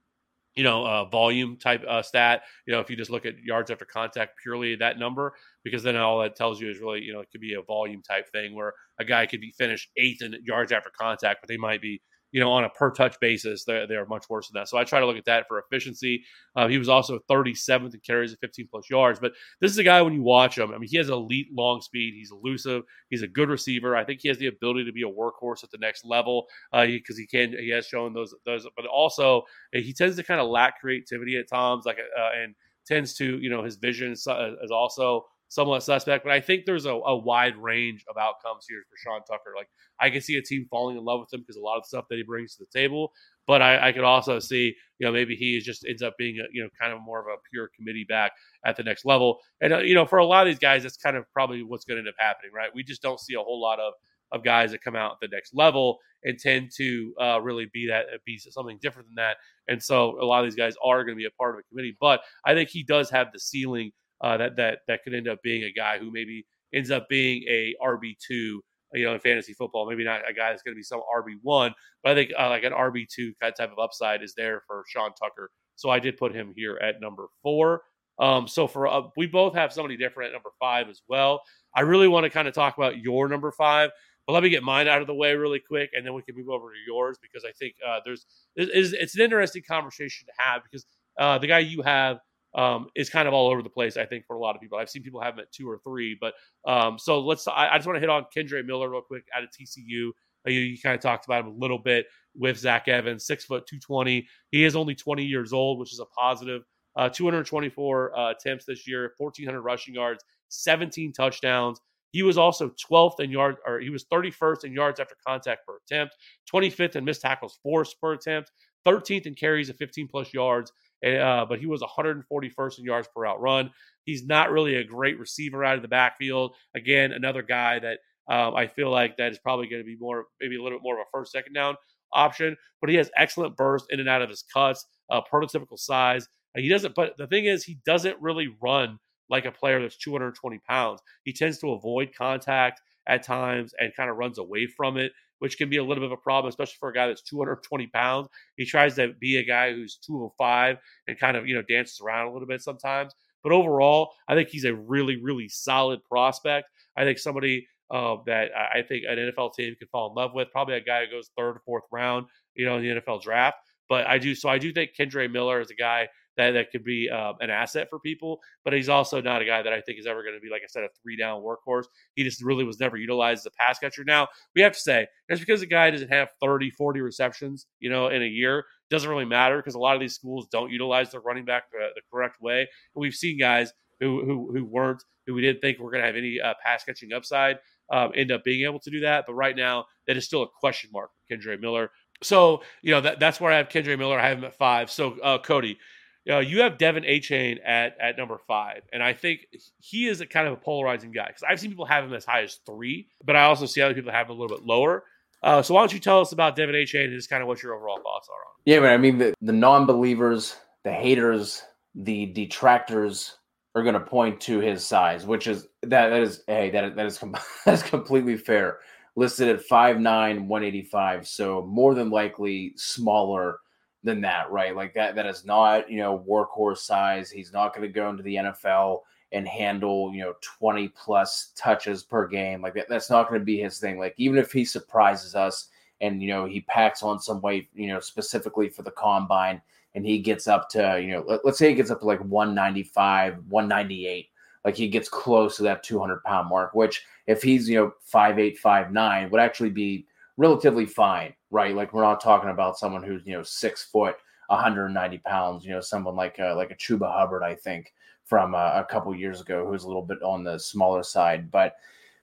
you know, uh, volume type uh, stat. You know, if you just look at yards after contact purely that number, because then all that tells you is really, you know, it could be a volume type thing where a guy could be finished eighth in yards after contact, but they might be, you know, on a per touch basis, they're, they're much worse than that. So I try to look at that for efficiency. Uh, he was also thirty-seventh in carries at fifteen plus yards. But this is a guy, when you watch him, I mean, he has elite long speed. He's elusive. He's a good receiver. I think he has the ability to be a workhorse at the next level because uh, he, he can. He has shown those those. But also, he tends to kind of lack creativity at times, like uh, and tends to, you know, his vision is, is also somewhat suspect. But I think there's a, a wide range of outcomes here for Sean Tucker. Like, I can see a team falling in love with him because a lot of the stuff that he brings to the table. But I, I could also see, you know, maybe he just ends up being, a, you know, kind of more of a pure committee back at the next level. And, uh, you know, for a lot of these guys, that's kind of probably what's going to end up happening, right? We just don't see a whole lot of, of guys that come out at the next level and tend to uh, really be that, be something different than that. And so a lot of these guys are going to be a part of a committee. But I think he does have the ceiling uh, that, that, that could end up being a guy who maybe ends up being a R B two, you know, in fantasy football. Maybe not a guy that's going to be some R B one, but I think uh, like an R B two kind of type of upside is there for Sean Tucker. So I did put him here at number four. Um, so for uh, we both have somebody different at number five as well. I really want to kind of talk about your number five, but let me get mine out of the way really quick, and then we can move over to yours, because I think uh, there's it's, it's an interesting conversation to have, because uh, the guy you have Um, is kind of all over the place, I think, for a lot of people. I've seen people have him at two or three, but um, so let's. I, I just want to hit on Kendre Miller real quick out of T C U. Uh, you, you kind of talked about him a little bit with Zach Evans, six foot two twenty. He is only twenty years old, which is a positive. Uh, two hundred twenty-four uh, attempts this year, fourteen hundred rushing yards, seventeen touchdowns. He was also twelfth in yards, or he was thirty-first in yards after contact per attempt, twenty-fifth in missed tackles forced per attempt, thirteenth in carries at fifteen plus yards. Uh, but he was one hundred forty-first in yards per out run. He's not really a great receiver out of the backfield. Again, another guy that um, I feel like that is probably going to be more, maybe a little bit more of a first, second down option. But he has excellent burst in and out of his cuts, uh, prototypical size. He doesn't, but the thing is, he doesn't really run like a player that's two hundred twenty pounds. He tends to avoid contact at times and kind of runs away from it, which can be a little bit of a problem, especially for a guy that's two hundred twenty pounds. He tries to be a guy who's two oh five and kind of, you know, dances around a little bit sometimes. But overall, I think he's a really, really solid prospect. I think somebody uh, that I think an N F L team could fall in love with, probably a guy who goes third or fourth round, you know, in the N F L draft. But I do, so I do think Kendre Miller is a guy that, that could be uh, an asset for people, but he's also not a guy that I think is ever going to be, like I said, a three-down workhorse. He just really was never utilized as a pass catcher. Now, we have to say, just because a guy doesn't have thirty, forty receptions, you know, in a year, doesn't really matter, because a lot of these schools don't utilize their running back the, the correct way. And we've seen guys who who, who weren't, who we didn't think were going to have any uh, pass-catching upside um, end up being able to do that. But right now, that is still a question mark for Kendre Miller. So, you know, that, that's where I have Kendre Miller. I have him at five. So, uh, Cody, Uh, you have Devin Achane at, at number five, and I think he is a kind of a polarizing guy, because I've seen people have him as high as three, but I also see other people have him a little bit lower. Uh, so why don't you tell us about Devin Achane and just kind of what your overall thoughts are on him? Yeah, man. I mean, the, the non-believers, the haters, the detractors are going to point to his size, which is that that is hey that that is that is completely fair. Listed at five nine, one eighty-five, so more than likely smaller than that, right? Like that, that is not, you know, workhorse size. He's not going to go into the N F L and handle, you know, twenty plus touches per game. Like that, that's not going to be his thing. Like, even if he surprises us and, you know, he packs on some weight, you know, specifically for the combine, and he gets up to, you know, let, let's say he gets up to like one ninety-five, one ninety-eight, like he gets close to that two hundred pound mark, which if he's, you know, five eight, five nine would actually be relatively fine, right? Like, we're not talking about someone who's, you know, six foot, one hundred ninety pounds, you know, someone like a, like a Chuba Hubbard, I think, from a, a couple years ago, who's a little bit on the smaller side. But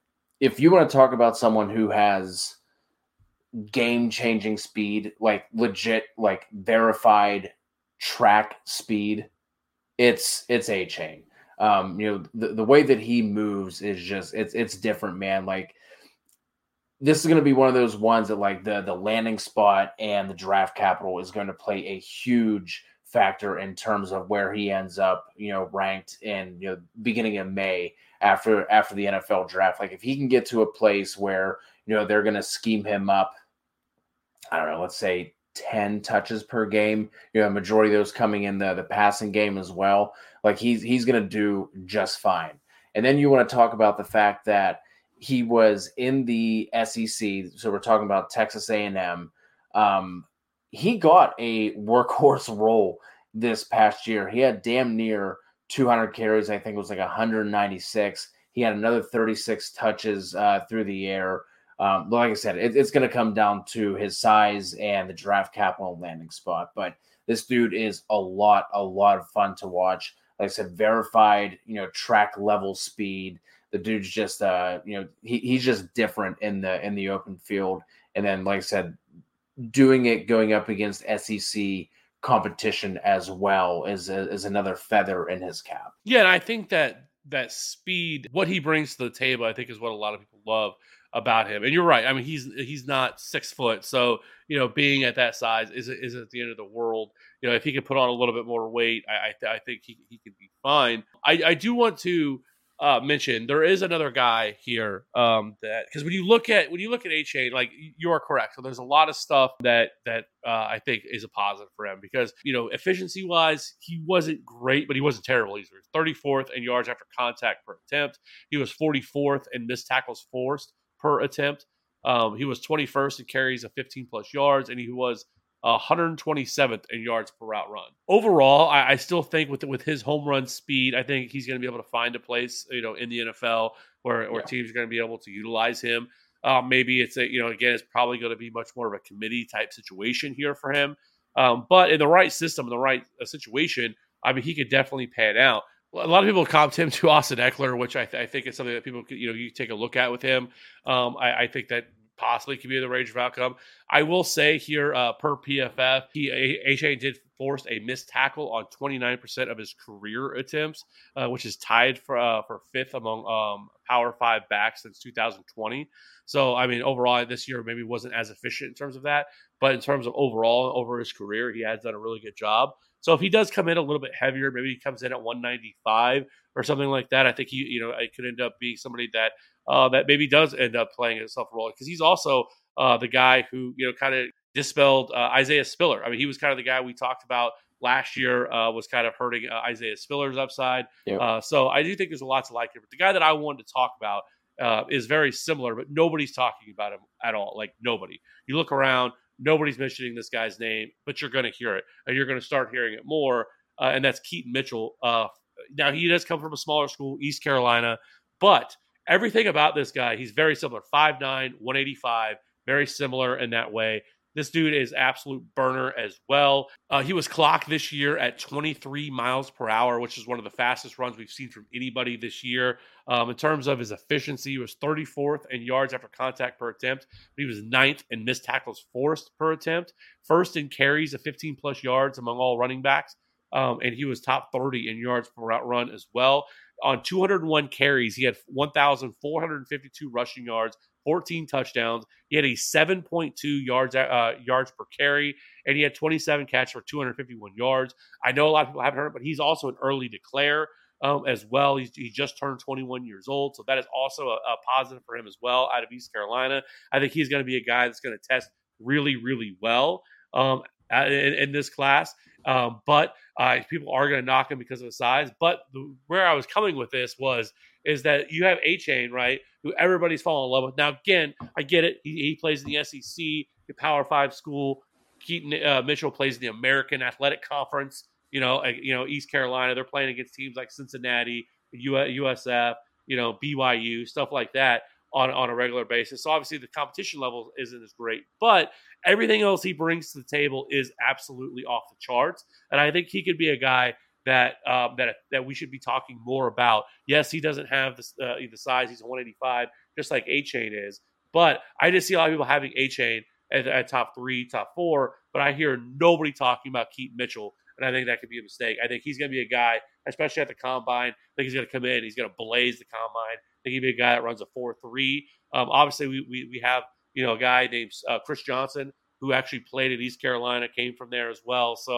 if you want to talk about someone who has game-changing speed, like legit, like verified track speed, it's it's Achane. Um, you know, the, the way that he moves is just, it's it's different, man. Like, this is going to be one of those ones that, like, the the landing spot and the draft capital is going to play a huge factor in terms of where he ends up, you know, ranked in, you know, beginning of May after after the N F L draft. Like if he can get to a place where, you know, they're going to scheme him up, I don't know, let's say ten touches per game, you know, a majority of those coming in the, the passing game as well. Like he's, he's going to do just fine. And then you want to talk about the fact that he was in the S E C. So we're talking about Texas A and M. Um, he got a workhorse role this past year. He had damn near two hundred carries. I think it was like one hundred ninety-six. He had another thirty-six touches uh, through the air. Um, like I said, it, it's going to come down to his size and the draft capital landing spot. But this dude is a lot, a lot of fun to watch. Like I said, verified, you know, track level speed. The dude's just, uh, you know, he, he's just different in the in the open field. And then, like I said, doing it going up against S E C competition as well is is another feather in his cap. Yeah, and I think that that speed, what he brings to the table, I think is what a lot of people love about him. And you're right. I mean, he's he's not six foot, so you know, being at that size isn't isn't at the end of the world. You know, if he could put on a little bit more weight, I I, th- I think he he could be fine. I I do want to uh, mention there is another guy here um, that because when you look at when you look at A-Chain, like you are correct. So there's a lot of stuff that that uh, I think is a positive for him because you know efficiency wise he wasn't great, but he wasn't terrible either. thirty-fourth in yards after contact per attempt. He was forty-fourth in missed tackles forced per attempt. Um, he was twenty-first in carries of fifteen plus yards, and he was one hundred twenty-seventh in yards per route run. Overall, I, I still think with with his home run speed, I think he's going to be able to find a place, you know, in the N F L where, where yeah. teams are going to be able to utilize him. Uh, maybe it's a, you know, again, it's probably going to be much more of a committee type situation here for him. Um, but in the right system, in the right uh, situation, I mean, he could definitely pan out. A lot of people comped him to Austin Ekeler, which I, th- I think is something that people, could, you know, you take a look at with him. Um, I, I think that possibly could be the range of outcome. I will say here, uh, per P F F, he A-Chain did force a missed tackle on twenty-nine percent of his career attempts, uh, which is tied for uh, for fifth among um, Power Five backs since two thousand twenty. So, I mean, overall, this year maybe wasn't as efficient in terms of that, but in terms of overall over his career, he has done a really good job. So if he does come in a little bit heavier, maybe he comes in at one ninety-five or something like that, I think he, you know, it could end up being somebody that uh, that maybe does end up playing himself a role because he's also uh, the guy who, you know, kind of dispelled uh, Isaiah Spiller. I mean, he was kind of the guy we talked about last year, uh, was kind of hurting uh, Isaiah Spiller's upside. Yep. Uh, so I do think there's a lot to like here. But the guy that I wanted to talk about uh, is very similar, but nobody's talking about him at all. Like nobody. You look around. Nobody's mentioning this guy's name, but you're going to hear it, and you're going to start hearing it more, uh, and that's Keaton Mitchell. Uh, now, he does come from a smaller school, East Carolina, but everything about this guy, he's very similar, five nine, one eighty-five, very similar in that way. This dude is absolute burner as well. Uh, he was clocked this year at twenty-three miles per hour, which is one of the fastest runs we've seen from anybody this year. Um, in terms of his efficiency, he was thirty-fourth in yards after contact per attempt. But he was ninth in missed tackles forced per attempt. First in carries of fifteen plus yards among all running backs. Um, and he was top thirty in yards per route run as well. On two hundred one carries, he had one thousand four hundred fifty-two rushing yards, fourteen touchdowns. He had a seven point two yards uh, yards per carry, and he had twenty-seven catches for two hundred fifty-one yards. I know a lot of people haven't heard it, but he's also an early declare um, as well. He's, he just turned twenty-one years old, so that is also a, a positive for him as well out of East Carolina. I think he's going to be a guy that's going to test really, really well um, in, in this class. Um, but uh, people are going to knock him because of the size. But the, where I was coming with this was is that you have A-Chain, right, who everybody's falling in love with. Now, again, I get it. He, he plays in the S E C, the Power Five school. Keaton uh, Mitchell plays in the American Athletic Conference. You know, uh, you know, East Carolina. They're playing against teams like Cincinnati, U S F, you know, B Y U, stuff like that on, on a regular basis. So obviously the competition level isn't as great, but everything else he brings to the table is absolutely off the charts. And I think he could be a guy that um, that that we should be talking more about. Yes, he doesn't have the, uh, the size. He's a one eighty-five, just like A-Chain is. But I just see a lot of people having A-Chain at, at top three, top four. But I hear nobody talking about Keaton Mitchell, and I think that could be a mistake. I think he's going to be a guy, especially at the Combine. I think he's going to come in. He's going to blaze the Combine. I think he'd be a guy that runs a four three. Um, obviously, we, we we have you know a guy named uh, Chris Johnson who actually played at East Carolina, came from there as well. So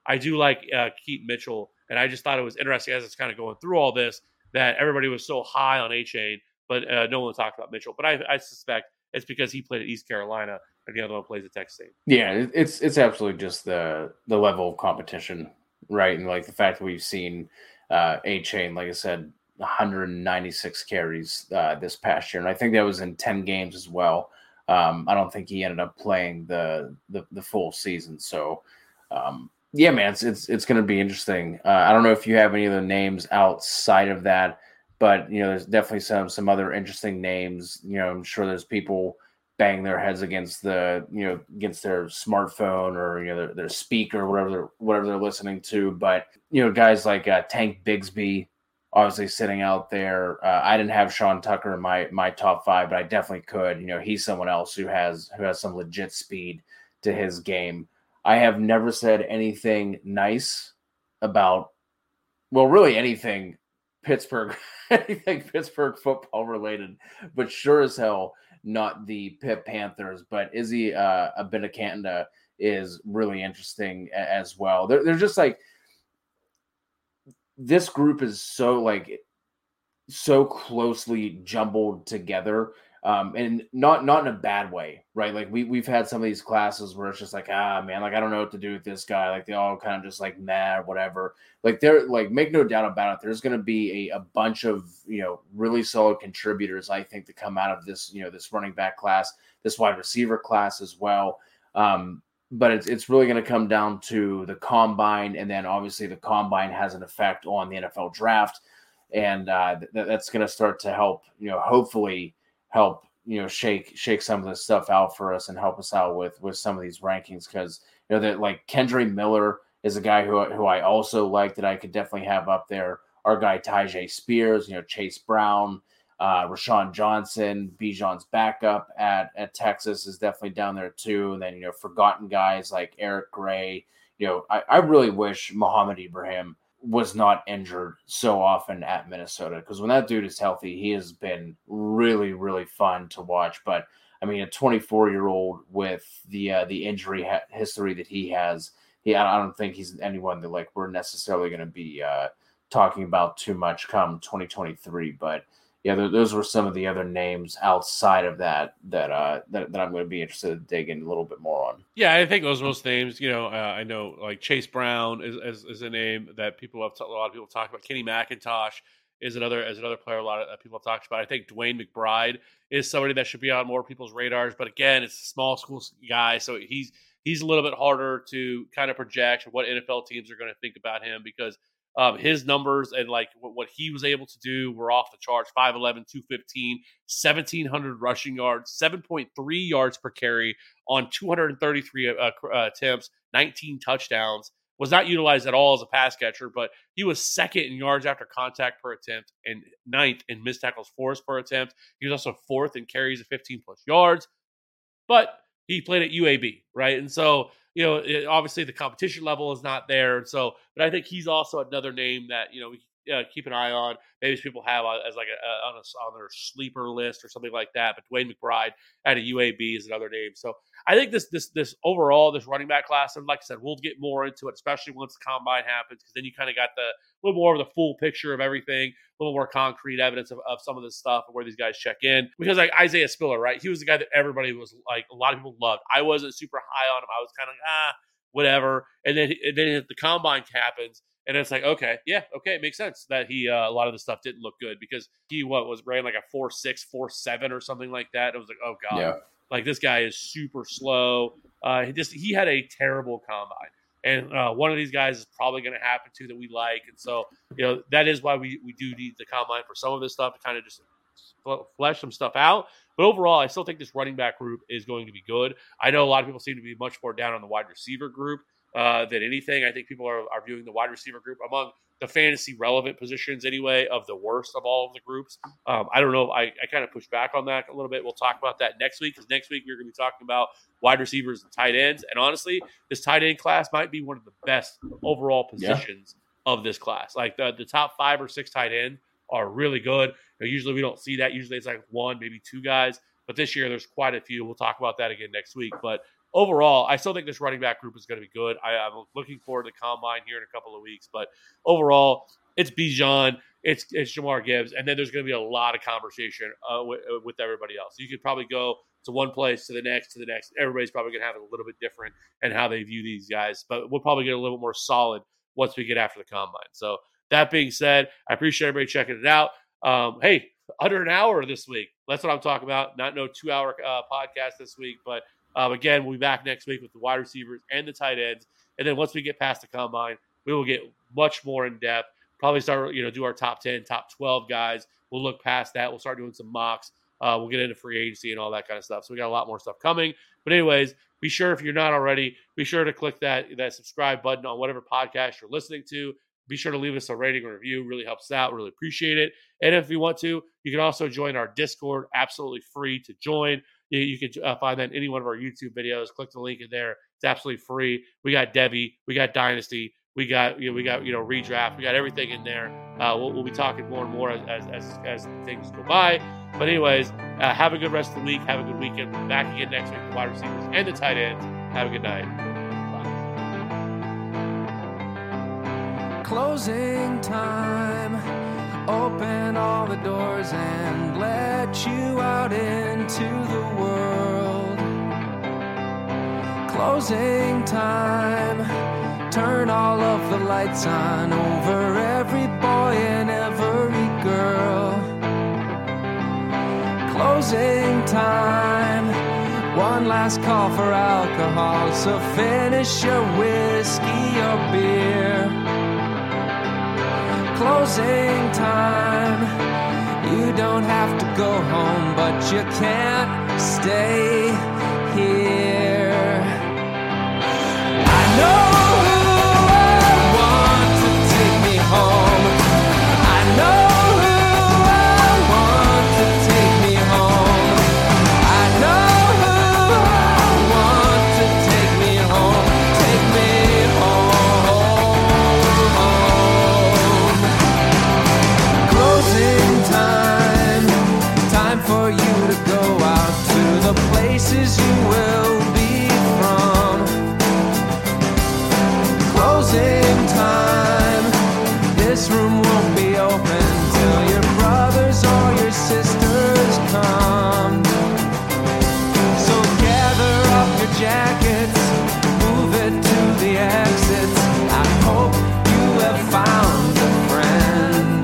I do like uh, Keaton Mitchell, and I just thought it was interesting as it's kind of going through all this that everybody was so high on A-Chain, but uh, no one talked about Mitchell. But I, I suspect it's because he played at East Carolina and the other one plays at Texas State. Yeah, it's it's absolutely just the the level of competition, right? And like the fact that we've seen uh, A-Chain, like I said, one hundred ninety-six carries uh, this past year, and I think that was in ten games as well. Um, I don't think he ended up playing the the, the full season. So, um, yeah, man, it's it's, it's going to be interesting. Uh, I don't know if you have any other names outside of that, but you know, there's definitely some some other interesting names. You know, I'm sure there's people bang their heads against the you know against their smartphone or you know their, their speaker or whatever they're whatever they're listening to. But you know, guys like uh, Tank Bigsby, obviously sitting out there. Uh, I didn't have Sean Tucker in my my top five, but I definitely could. You know, he's someone else who has who has some legit speed to his game. I have never said anything nice about, well, really anything Pittsburgh, anything Pittsburgh football related, but sure as hell not the Pitt Panthers. But Izzy uh, Abanikanda is really interesting as well. They're, they're just like, this group is so like so closely jumbled together, um, and not not in a bad way, right? Like we we've had some of these classes where it's just like, ah, man, like I don't know what to do with this guy. Like they all kind of just like mad, whatever. Like they're like, make no doubt about it, there's going to be a, a bunch of you know really solid contributors, I think, to come out of this you know this running back class, this wide receiver class as well. Um, But it's it's really going to come down to the combine, and then obviously the combine has an effect on the N F L draft, and uh, th- that's going to start to help, you know, hopefully help, you know, shake shake some of this stuff out for us and help us out with with some of these rankings, because you know that like Kendre Miller is a guy who who I also like that I could definitely have up there. Our guy Tyjae Spears, you know, Chase Brown. Uh, Rashawn Johnson, Bijan's backup at, at Texas, is definitely down there too. And then, you know, forgotten guys like Eric Gray. You know, I, I really wish Muhammad Ibrahim was not injured so often at Minnesota, because when that dude is healthy, he has been really, really fun to watch. But I mean, a twenty-four-year-old with the uh, the injury ha- history that he has, he I don't think he's anyone that like we're necessarily going to be uh, talking about too much come twenty twenty-three. But yeah, those were some of the other names outside of that that uh, that, that I'm going to be interested to dig in a little bit more on. Yeah, I think those most names, you know, uh, I know like Chase Brown is, is, is a name that people have t- a lot of people talk about. Kenny McIntosh is another is another player a lot of people have talked about. I think Dwayne McBride is somebody that should be on more people's radars. But again, it's a small school guy, so he's he's a little bit harder to kind of project what N F L teams are going to think about him, because Um, his numbers and like what, what he was able to do were off the charts. five eleven, two fifteen, seventeen hundred rushing yards, seven point three yards per carry on two hundred thirty-three uh, uh, attempts, nineteen touchdowns. Was not utilized at all as a pass catcher, but he was second in yards after contact per attempt and ninth in missed tackles forced per attempt. He was also fourth in carries of fifteen plus yards, but he played at U A B, right? And so, you know, it, obviously the competition level is not there. And so, but I think he's also another name that, you know, we uh, keep an eye on. Maybe people have as like a, a, on, a, on their sleeper list or something like that. But Dwayne McBride at a U A B is another name. So I think this, this, this overall, this running back class, and like I said, we'll get more into it, especially once the combine happens, because then you kind of got the little more of the full picture of everything, a little more concrete evidence of, of some of this stuff and where these guys check in. Because like Isaiah Spiller, right? He was the guy that everybody was like, a lot of people loved. I wasn't super high on him. I was kind of like, ah, whatever. And then, and then the combine happens, and it's like, okay, yeah, okay, it makes sense that he uh, a lot of the stuff didn't look good, because he what was ran like a four six, four seven or something like that. It was like, oh god, yeah. Like this guy is super slow. Uh, he just he had a terrible combine, and uh, one of these guys is probably going to happen to that we like, and so you know that is why we we do need the combine for some of this stuff to kind of just flesh some stuff out. But overall, I still think this running back group is going to be good. I know a lot of people seem to be much more down on the wide receiver group uh, than anything. I think people are, are viewing the wide receiver group among the fantasy relevant positions anyway of the worst of all of the groups. Um, I don't know. I, I kind of push back on that a little bit. We'll talk about that next week, because next week we're going to be talking about wide receivers and tight ends. And honestly, this tight end class might be one of the best overall positions yeah. of this class. Like the, the top five or six tight end are really good. You know, usually we don't see that. Usually it's like one, maybe two guys. But this year there's quite a few. We'll talk about that again next week. But overall, I still think this running back group is going to be good. I, I'm looking forward to the combine here in a couple of weeks. But overall, it's Bijan, it's it's Jahmyr Gibbs, and then there's going to be a lot of conversation uh, with, with everybody else. You could probably go to one place, to the next, to the next. Everybody's probably going to have it a little bit different and how they view these guys. But we'll probably get a little bit more solid once we get after the combine. So that being said, I appreciate everybody checking it out. Um, hey, under an hour this week. That's what I'm talking about. Not no two-hour uh, podcast this week. But, um, again, we'll be back next week with the wide receivers and the tight ends. And then once we get past the combine, we will get much more in-depth. Probably start, you know, do our top ten, top twelve guys. We'll look past that. We'll start doing some mocks. Uh, we'll get into free agency and all that kind of stuff. So we got a lot more stuff coming. But anyways, be sure, if you're not already, be sure to click that, that subscribe button on whatever podcast you're listening to. Be sure to leave us a rating or review. Really helps out. Really appreciate it. And if you want to, you can also join our Discord. Absolutely free to join. You, you can uh, find that in any one of our YouTube videos. Click the link in there. It's absolutely free. We got Debbie. We got Dynasty. We got, you know, we got, you know, redraft. We got everything in there. Uh, we'll, we'll be talking more and more as, as, as, as things go by. But anyways, uh, have a good rest of the week. Have a good weekend. We'll be back again next week with the wide receivers and the tight ends. Have a good night. Bye. Closing time. Open all the doors and let you out into the world. Closing time. Turn all of the lights on over every boy and every girl. Closing time. One last call for alcohol, so finish your whiskey or beer. Closing time. You don't have to go home, but you can't stay here. I know places you will be from. Closing time. This room won't be open till your brothers or your sisters come. So gather up your jackets, move it to the exits. I hope you have found a friend.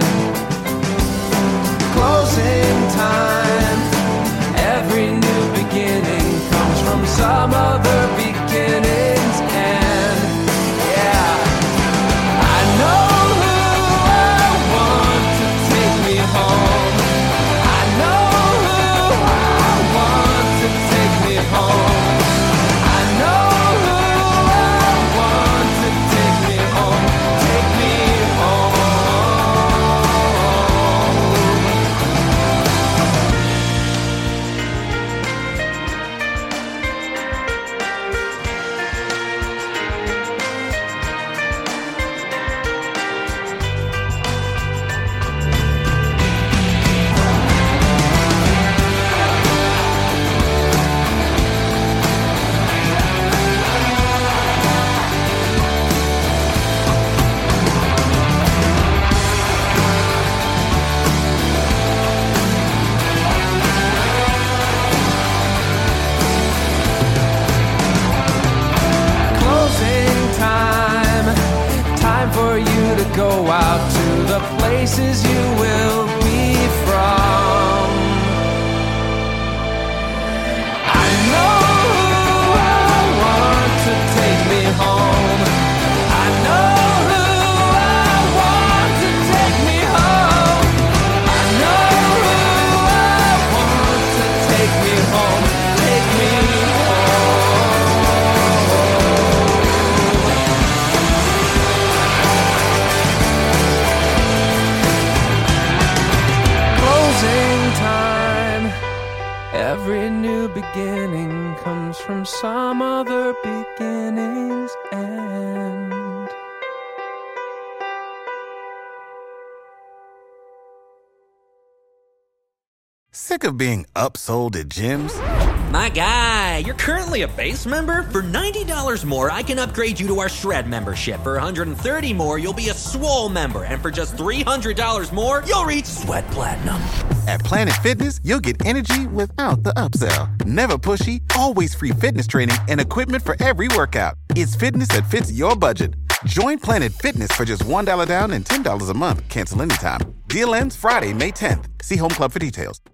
Closing time. Every new beginning comes from some other beginning's end. Yeah, I know who I want to take me home. I know who I want to take me home. I know who I want to take me home. Take me home. Go out to the places you will be from. I know who I want to take me home. I know who I want to take me home. I know who I want to take me home. Take me home. Time. Every new beginning comes from some other beginning's end. Sick of being upsold at gyms? My guy, you're currently a base member? For ninety dollars more, I can upgrade you to our Shred membership. For one hundred thirty dollars more, you'll be a Swole member. And for just three hundred dollars more, you'll reach Sweat Platinum. At Planet Fitness, you'll get energy without the upsell. Never pushy, always free fitness training and equipment for every workout. It's fitness that fits your budget. Join Planet Fitness for just one dollar down and ten dollars a month. Cancel anytime. Deal ends Friday, May tenth. See Home Club for details.